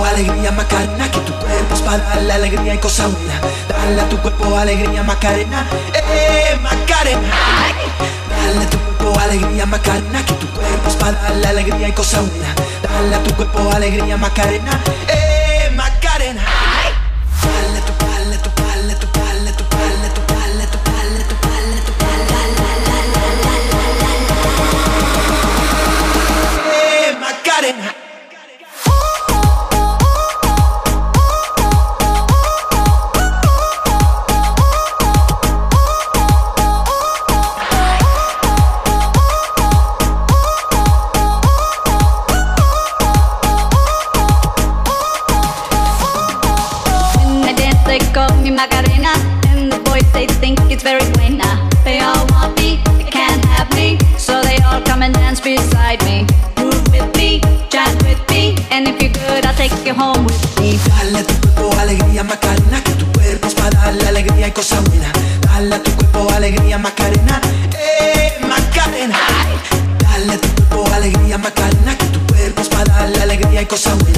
alegría Macarena, que tu cuerpo es para darle alegría y cosa buena. Dale a tu cuerpo alegría Macarena, Macarena. Dale a tu cuerpo alegría Macarena, que tu cuerpo es para darle alegría y cosa buena. Dale a tu cuerpo alegría Macarena, Macarena. Dale tu pale, tu pale, tu pale, tu pale, tu pale, tu pale, tu pale, tu pale, Macarena. They call me Macarena, and the boys they think it's very buena. They all want me, they can't have me, so they all come and dance beside me. Groove with me, jazz with me, and if you're good, I'll take you home with me. Dale a tu cuerpo alegría Macarena, que tu cuerpo es para darle alegría y cosa buena. Dale a tu cuerpo alegría Macarena, Macarena. Dale a tu cuerpo alegría Macarena, que tu cuerpo es para darle alegría y cosa buena.